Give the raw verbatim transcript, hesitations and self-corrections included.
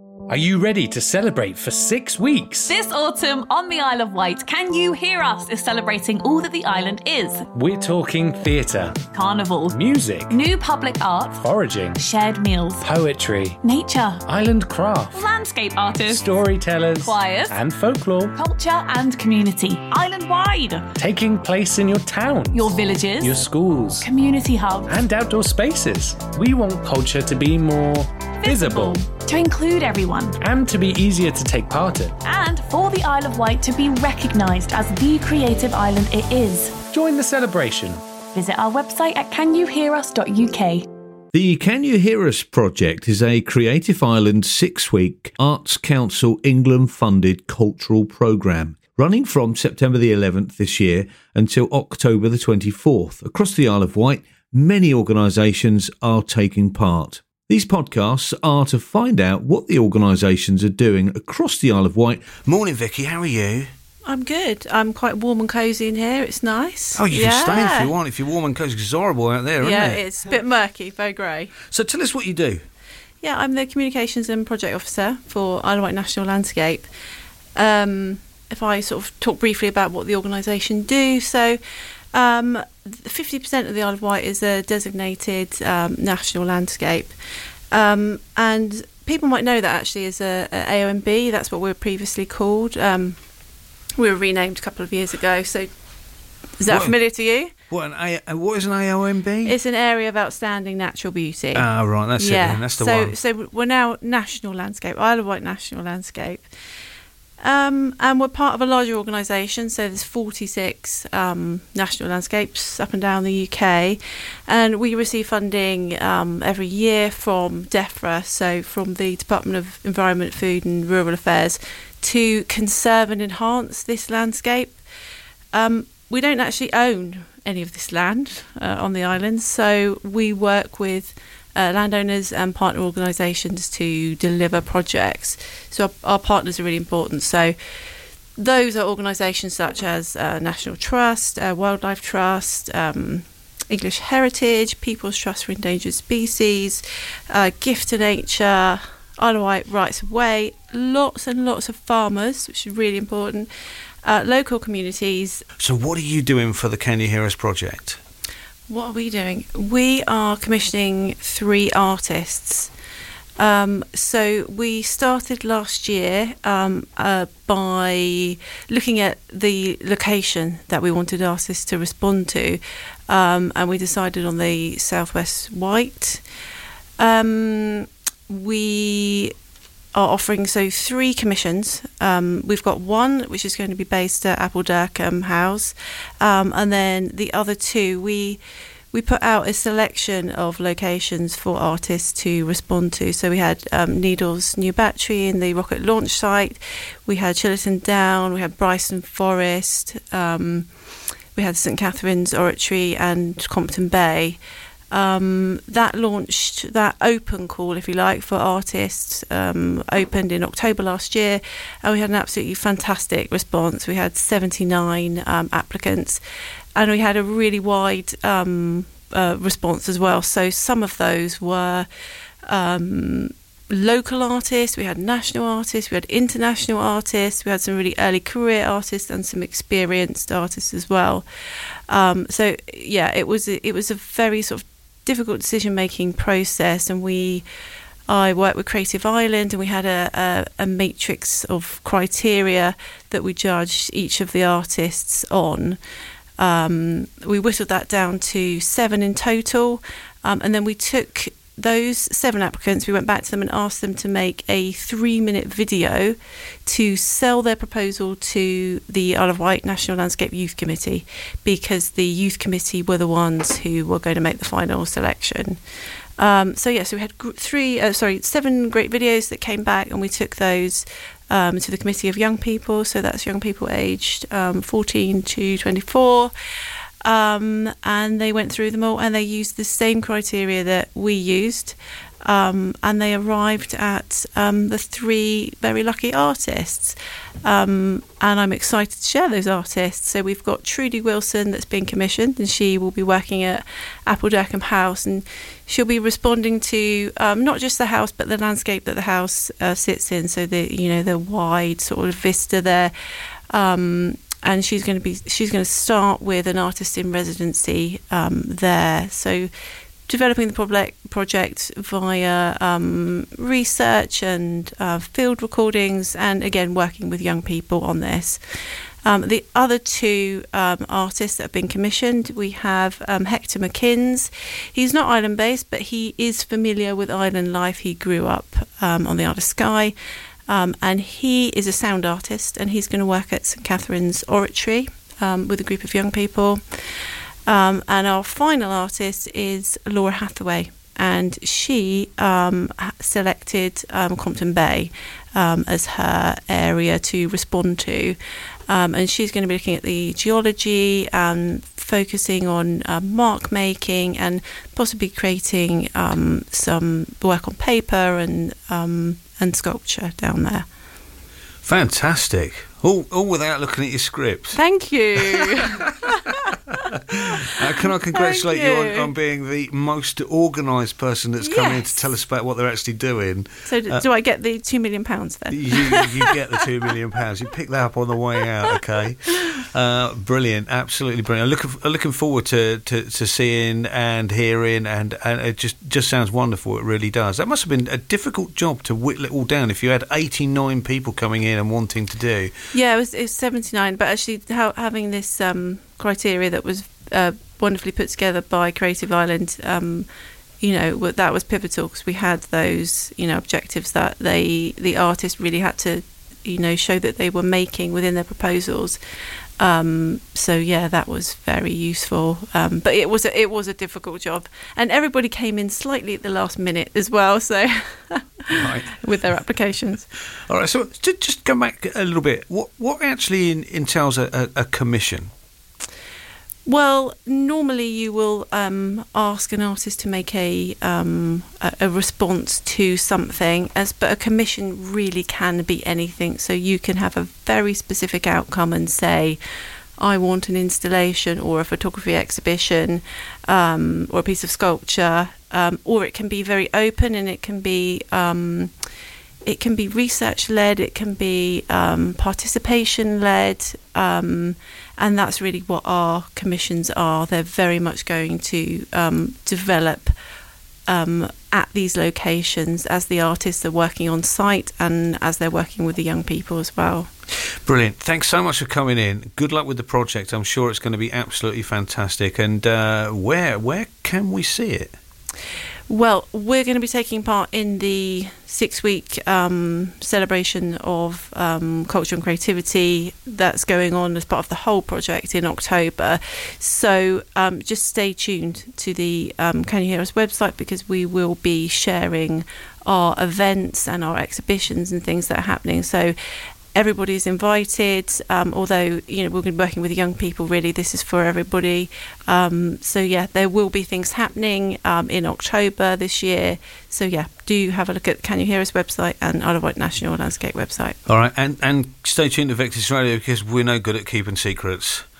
Are you ready to celebrate for six weeks? This autumn on the Isle of Wight, Can You Hear Us is celebrating all that the island is. We're talking theatre, Carnival, music, new public art, foraging, shared meals, poetry, nature, island craft, landscape artists, storytellers, choirs, and folklore. culture and community, island-wide. Taking place in your town, Your villages, your schools, community hubs, and outdoor spaces. We want culture to be more visible, to include everyone, and to be easier to take part in. and for the Isle of Wight to be recognised as the creative island it is. Join the celebration. Visit our website at can you hear us dot U K. The Can You Hear Us project is a Creative Island six-week Arts Council England-funded cultural programme running from September the eleventh this year until October the twenty-fourth. Across the Isle of Wight, many organisations are taking part. These podcasts are to find out what the organisations are doing across the Isle of Wight. Morning, Vicky. How are you? I'm good. I'm quite warm and cosy in here. It's nice. Oh, you yeah. can stay if you want. If you're warm and cosy, 'cause it's horrible out there, isn't yeah, it? it's a bit murky, very grey. So tell us what you do. Yeah, I'm the Communications and Project Officer for Isle of Wight National Landscape. Um, if I sort of talk briefly about what the organisation do, so um, fifty percent of the Isle of Wight is a designated um, national landscape. Um, and people might know that actually as a, a AONB, that's what we were previously called. Um, we were renamed a couple of years ago, so is that What- familiar to you? What an A- what is an A O M B? It's an area of outstanding natural beauty. Ah, right, that's it. Then. That's the so, one. So we're now National Landscape, Isle of Wight National Landscape. Um, and we're part of a larger organisation, so there's forty-six um, national landscapes up and down the U K, and we receive funding um, every year from DEFRA, so from the Department of Environment, Food and Rural Affairs, to conserve and enhance this landscape. Um, we don't actually own any of this land uh, on the island, so we work with Uh, landowners and partner organisations to deliver projects. So our, our partners are really important. So those are organisations such as uh, National Trust, uh, Wildlife Trust, um, English Heritage, People's Trust for Endangered Species, uh, Gift to Nature, Isle of Wight Rights of Way, lots and lots of farmers, which is really important, uh, local communities. So what are you doing for the Can You Hear Us project? What are we doing? We are commissioning three artists. Um, so we started last year um, uh, by looking at the location that we wanted artists to respond to, um, and we decided on the Southwest Wight. Um, we are offering so three commissions. Um, we've got one which is going to be based at Appledurkham House, um, and then the other two we we put out a selection of locations for artists to respond to. So we had um, Needles New Battery in the rocket launch site, we had Chillerton Down, we had Bryson Forest, um, we had St Catherine's Oratory and Compton Bay. Um, that launched, that open call, if you like, for artists, um, opened in October last year, and we had an absolutely fantastic response. We had seventy-nine um, applicants, and we had a really wide um, uh, response as well. So some of those were um, local artists, we had national artists, we had international artists, we had some really early career artists and some experienced artists as well. Um, so yeah, it was it was a very sort of difficult decision-making process, and we I worked with Creative Island, and we had a, a, a matrix of criteria that we judged each of the artists on. Um, we whittled that down to seven in total, um, and then we took those seven applicants, we went back to them and asked them to make a three-minute video to sell their proposal to the Isle of Wight National Landscape Youth Committee, because the Youth Committee were the ones who were going to make the final selection. Um, so yeah, so we had three, uh, sorry, seven great videos that came back, and we took those um, to the Committee of Young People. So that's young people aged um, fourteen to twenty-four. Um, and they went through them all, and they used the same criteria that we used, Um, and they arrived at um, the three very lucky artists. Um, and I'm excited to share those artists. So we've got Trudy Wilson that's been commissioned, and she will be working at Appledurkham House, and she'll be responding to um, not just the house but the landscape that the house uh, sits in. So the you know the wide sort of vista there. Um, and she's going to be she's going to start with an artist in residency um, there. So developing the project project via um, research and uh, field recordings, and again working with young people on this. Um, the other two um, artists that have been commissioned, we have um, Hector McKinns. He's not island based, but he is familiar with island life. He grew up um, on the Isle of Skye, um, and he is a sound artist, and he's going to work at St Catherine's Oratory um, with a group of young people. Um, and our final artist is Laura Hathaway, and she um, selected um, Compton Bay um, as her area to respond to. Um, and she's going to be looking at the geology, and focusing on uh, mark making, and possibly creating um, some work on paper and um, and sculpture down there. Fantastic. All, all without looking at your script. Thank you. uh, can I congratulate you, you on, on being the most organised person that's come yes. in to tell us about what they're actually doing. So do, uh, do I get the two million pounds then? you, you get the two million pounds. You pick that up on the way out, okay? Uh, brilliant, absolutely brilliant. I'm looking, I'm looking forward to, to, to seeing and hearing, and, and it just, just sounds wonderful. It really does. That must have been a difficult job to whittle it all down if you had eighty-nine people coming in and wanting to do. Yeah, it was, it was seventy-nine, but actually how, having this um, criteria that was uh, wonderfully put together by Creative Island, um, you know, that was pivotal, because we had those, you know, objectives that they, the artists really had to, you know, show that they were making within their proposals. Um, so yeah, that was very useful. Um, but it was a, it was a difficult job, and everybody came in slightly at the last minute as well. So right. with their applications. All right. So to just go back a little bit, what what actually in, entails a, a, a commission? Well, normally you will um, ask an artist to make a, um, a a response to something, as but a commission really can be anything. So you can have a very specific outcome and say, I want an installation or a photography exhibition um, or a piece of sculpture, um, or it can be very open, and it can be um, it can be research led, it can be um, participation led. Um, And that's really what our commissions are. They're very much going to um, develop um, at these locations as the artists are working on site, and as they're working with the young people as well. Brilliant. Thanks so much for coming in. Good luck with the project. I'm sure it's going to be absolutely fantastic. And uh, where where can we see it? Well, we're going to be taking part in the six-week um, celebration of um, culture and creativity that's going on as part of the whole project in October. So um, just stay tuned to the um, Can You Hear Us website, because we will be sharing our events and our exhibitions and things that are happening. So everybody is invited, um, although, you know, we're going to be working with young people. Really, this is for everybody. Um, so yeah, there will be things happening um, in October this year. So yeah, do have a look at Can You Hear Us website and Isle of Wight National Landscape website. All right, and and stay tuned to Vectis Radio, because we're no good at keeping secrets.